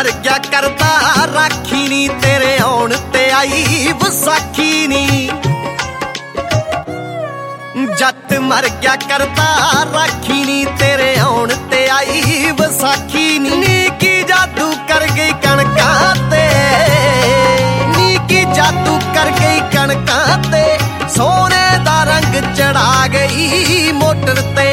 ਮਰ ਗਿਆ ਕਰਦਾ ਰਾਖੀ ਨੀ, ਤੇਰੇ ਆਉਣ ਤੇ ਆਈ ਵਿਸਾਖੀ ਨੀ। ਜੱਟ ਮਰ ਗਿਆ ਕਰਦਾ ਰਾਖੀ ਨੀ, ਤੇਰੇ ਆਉਣ ਤੇ ਆਈ ਵਿਸਾਖੀ ਨੀ। ਨੀ ਕੀ ਜਾਦੂ ਕਰ ਗਈ ਕਣਕਾਂ ਤੇ, ਨੀ ਕੀ ਜਾਦੂ ਕਰ ਗਈ ਕਣਕਾਂ ਤੇ, ਸੋਨੇ ਦਾ ਰੰਗ ਚੜਾ ਗਈ ਮੋਟਰ ਤੇ।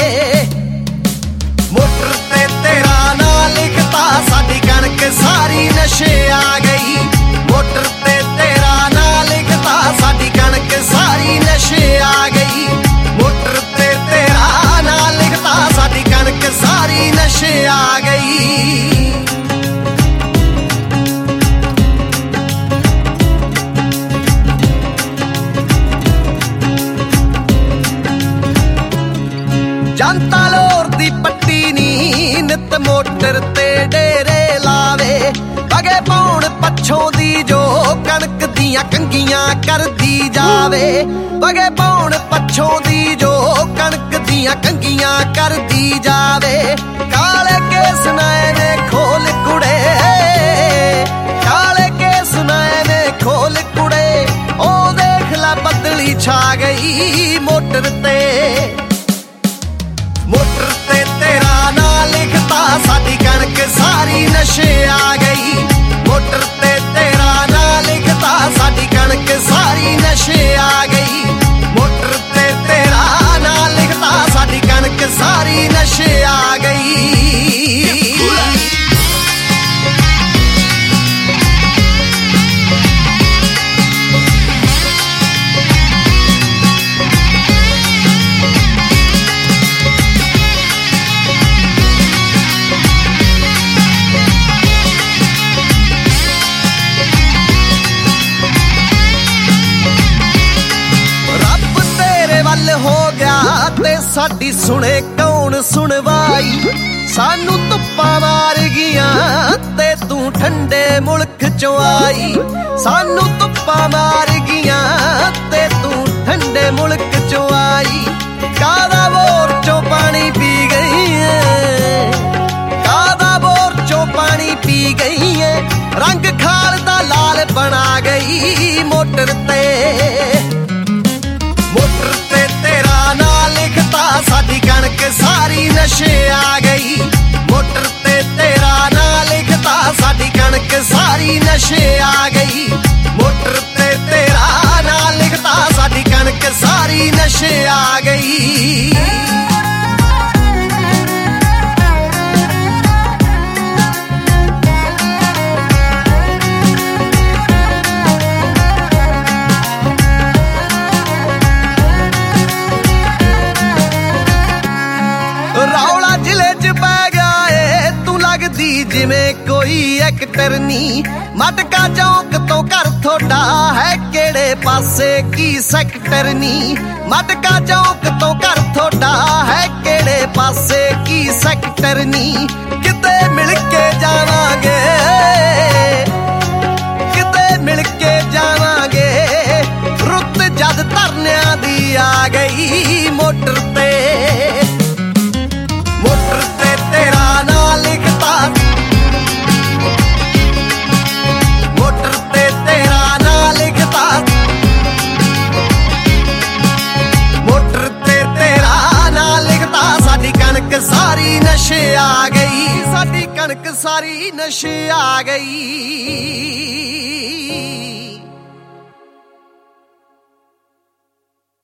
ਮੋਟਰ ਤੇ ਤੇਰਾ ਨਾਂ ਲਿਖਤਾ, ਸਾਡੀ ਕਣਕ ਸਾਰੀ ਨਸ਼ੇ ਆ ਗਈ। ਮੋਟਰ ਤੇ ਤੇਰਾ ਨਾਂ ਲਿਖਤਾ, ਸਾਡੀ ਕਣਕ ਸਾਰੀ ਨਸ਼ੇ ਆ ਗਈ। ਮੋਟਰ ਤੇ ਤੇਰਾ ਨਾਂ ਲਿਖਤਾ, ਸਾਡੀ ਕਣਕ ਸਾਰੀ ਨਸ਼ੇ ਆ ਗਈ। ਜਨਤਾ ਲੋਰ ਦੀ ਪੱਟੀ ਨੀ, ਨਿਤ ਮੋਟਰ ਤੇ ਡੇਰੇ ਲਾਵੇ। ਬਗੇ ਪਾਉਣ ਪੱਛੋਂ ਦੀ ਜੋ ਕਣਕ ਦੀਆਂ ਕੰਗੀਆਂ ਕਰਦੀ ਜਾਵੇ। ਬਗੇ ਪਾਉਣ ਪੱਛੋਂ ਦੀ ਜੋ ਕਣਕ ਦੀਆਂ ਕੰਗੀਆਂ ਕਰਦੀ ਜਾਵੇ। ਕਾਲੇ ਕੇਸ ਨਏ ਨੇ ਖੋਲ ਕੁੜੇ, ਕਾਲੇ ਕੇਸ ਨਏ ਨੇ ਖੋਲ ਕੁੜੇ। ਉਹ ਦੇਖ ਲੈ ਬੱਦਲੀ ਛਾ ਗਈ ਮੋਟਰ ਤੇ। ਮੋਟਰ ਤੇ ਤੇਰਾ ਨਾਂ ਲਿਖਤਾ, ਸਾਡੀ ਕਣਕ ਸਾਰੀ ਨਸ਼ੇ ਆ ਗਈ। ਮੋਟਰ ਤੇ ਤੇਰਾ ਨਾਂ ਲਿਖਤਾ, ਸਾਡੀ ਕਣਕ ਸਾਰੀ ਨਸ਼ੇ ਆ ਗਈ। ਮੋਟਰ ਤੇ ਤੇਰਾ ਨਾਂ ਲਿਖਤਾ, ਸਾਡੀ ਕਣਕ ਸਾਰੀ ਨਸ਼ੇ ਆ ਗਈ। ਹੋ ਗਿਆ ਤੇ ਸਾਡੀ ਸੁਣੇ ਕੌਣ ਸੁਣਵਾਈ। ਸਾਨੂੰ ਧੁੱਪਾਂ ਮਾਰ ਗਈਆਂ ਤੇ ਤੂੰ ਠੰਡੇ ਮੁਲਕ ਚੋਂ ਆਈ। ਸਾਨੂੰ ਧੁੱਪਾਂ ਮਾਰ ਗਈਆਂ ਤੇ ਤੂੰ ਠੰਡੇ ਮੁਲਕ ਚੋਂ ਆਈ। ਕਾਦਾ ਬੋਰ ਚੋਂ ਪਾਣੀ ਪੀ ਗਈ ਏ, ਕਾਦਾ ਬੋਰ ਚੋਂ ਪਾਣੀ ਪੀ ਗਈ ਏ। ਰੰਗ ਖਾਲ ਦਾ ਲਾਲ ਬਣਾ ਗਈ ਮੋਟਰ ਤੇ। ਮੋਟਰ ਤੇ ਤੇਰਾ ਨਾਂ ਲਿਖਤਾ, ਸਾਡੀ ਕਣਕ ਸਾਰੀ ਨਸ਼ੇ ਆ ਗਈ। ਮੋਟਰ ਤੇ ਤੇਰਾ ਨਾਂ ਲਿਖਤਾ, ਸਾਡੀ ਕਣਕ ਸਾਰੀ ਨਸ਼ੇ ਆ ਗਈ। ਮੋਟਰ ਤੇ ਤੇਰਾ ਨਾਂ ਲਿਖਤਾ, ਸਾਡੀ ਕਣਕ ਸਾਰੀ ਨਸ਼ੇ ਆ ਗਈ। ਰੌਲਾ ਜ਼ਿਲ੍ਹੇ ਚ ਪੈ ਗਿਆ ਏ, ਤੂੰ ਲੱਗਦੀ ਜਿਵੇਂ ਕੋਈ ਐਕਟਰ ਨੀ। ਮਟਕਾ ਚੌਂਕ ਤੋਂ ਘਰ ਥੋੜਾ ਹੈ ਕਿਹੜੇ ਪਾਸੇ ਕੀ ਸੈਕਟਰ ਨੀ। ਮਟਕਾ ਚੌਂਕ ਤੋਂ ਘਰ ਥੋੜਾ ਹੈ ਕਿਹੜੇ ਪਾਸੇ ਕੀ ਸੈਕਟਰ ਨੀ। ਕਿਤੇ ਮਿਲ ਕੇ ਜਾਵਾਂਗੇ, ਕਿਤੇ ਮਿਲ ਕੇ ਜਾਵਾਂਗੇ। ਰੁੱਤ ਜਦ ਧਰਨਿਆਂ ਦੀ ਆ ਗਈ ਮੋਟਰ ਤੇ। ਮੋਟਰ ਤੇ ਤੇਰਾ ਨਾਂ ਲਿਖਤਾ, ਮੋਟਰ ਤੇ ਤੇਰਾ ਨਾਂ ਲਿਖਤਾ। ਮੋਟਰ ਤੇ ਤੇਰਾ ਨਾਂ ਲਿਖਤਾ, ਸਾਡੀ ਕਣਕ ਸਾਰੀ ਨਸ਼ੇ ਆ ਗਈ। ਸਾਡੀ ਕਣਕ ਸਾਰੀ ਨਸ਼ੇ ਆ ਗਈ।